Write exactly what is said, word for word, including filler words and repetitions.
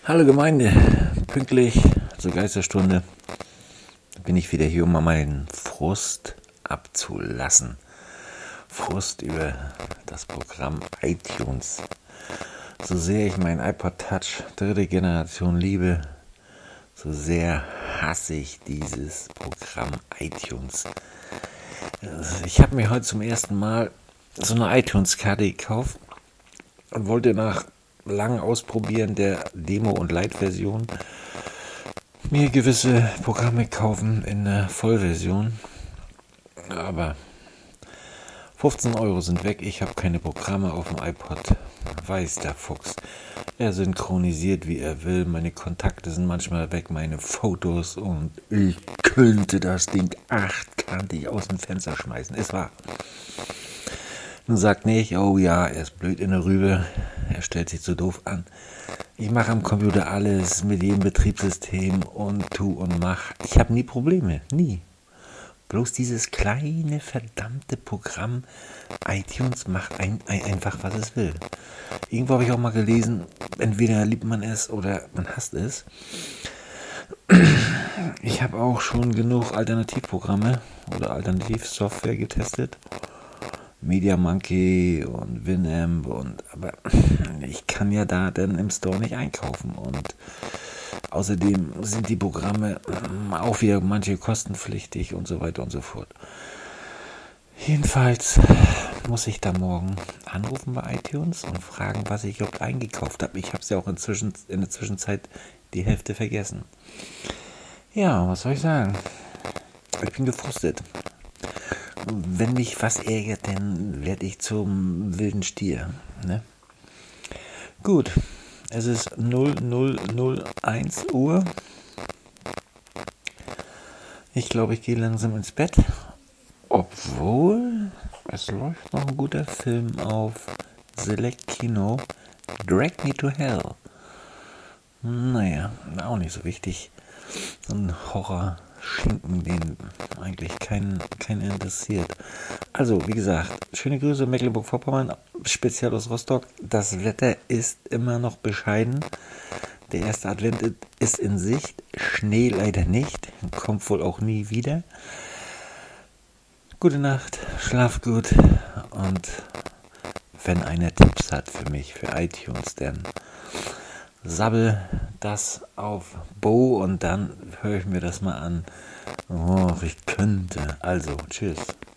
Hallo Gemeinde, pünktlich zur Geisterstunde bin ich wieder hier, um mal meinen Frust abzulassen. Frust über das Programm iTunes. So sehr ich mein iPod Touch dritte Generation liebe, so sehr hasse ich dieses Programm iTunes. Ich habe mir heute zum ersten Mal so eine iTunes-Karte gekauft und wollte nach langem Ausprobieren der Demo- und Light-Version mir gewisse Programme kaufen in der Vollversion. Aber fünfzehn Euro sind weg, ich habe keine Programme auf dem iPod. Weiß der Fuchs. Er synchronisiert, wie er will. Meine Kontakte sind manchmal weg, meine Fotos. Und ich könnte das Ding achtkantig aus dem Fenster schmeißen. Es war. Nun sagt nicht, oh ja, er ist blöd in der Rübe. Er stellt sich so doof an. Ich mache am Computer alles mit jedem Betriebssystem und tu und mach. Ich habe nie Probleme, nie. Bloß dieses kleine, verdammte Programm iTunes macht ein, ein, einfach, was es will. Irgendwo habe ich auch mal gelesen, entweder liebt man es oder man hasst es. Ich habe auch schon genug Alternativprogramme oder Alternativsoftware getestet. MediaMonkey und Winamp und aber ich kann ja da dann im Store nicht einkaufen und außerdem sind die Programme auch wieder manche kostenpflichtig und so weiter und so fort. Jedenfalls muss ich da morgen anrufen bei iTunes und fragen, was ich überhaupt eingekauft habe. Ich habe es ja auch inzwischen in der Zwischenzeit die Hälfte vergessen. Ja, was soll ich sagen? Ich bin gefrustet. Wenn mich was ärgert, dann werde ich zum wilden Stier. Ne? Gut, es ist null null null eins Uhr. Ich glaube, ich gehe langsam ins Bett. Obwohl, es läuft noch ein guter Film auf Select Kino. Drag Me to Hell. Naja, auch nicht so wichtig. So ein Horror-Schinken, den eigentlich keinen, keinen interessiert. Also, wie gesagt, schöne Grüße Mecklenburg-Vorpommern, speziell aus Rostock. Das Wetter ist immer noch bescheiden. Der erste Advent ist in Sicht. Schnee leider nicht. Kommt wohl auch nie wieder. Gute Nacht, schlaf gut. Und wenn einer Tipps hat für mich, für iTunes, dann sabbel das auf Bo und dann höre ich mir das mal an. Oh, ich könnte. Also, tschüss.